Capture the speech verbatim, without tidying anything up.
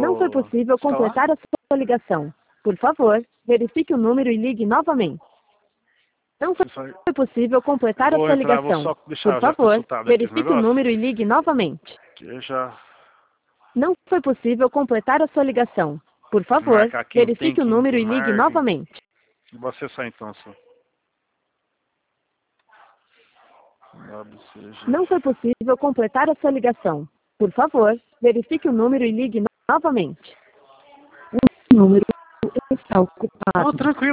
Não foi possível escalar? completar a sua ligação. Por favor, verifique o número e ligue novamente. Não foi Isso aí. foi possível completar a Vou sua entrar, vou ligação. só deixar Por já favor, consultado aqui os verifique o negócios. número e ligue novamente. Que eu já Não foi possível completar a sua ligação. Por favor, marcar quem tem, verifique o quem número e ligue marca. novamente. Vou acessar então só. W C G. Não foi possível completar a sua ligação. Por favor, verifique o número e ligue novamente. O número está ocupado. Oh, tranquilo.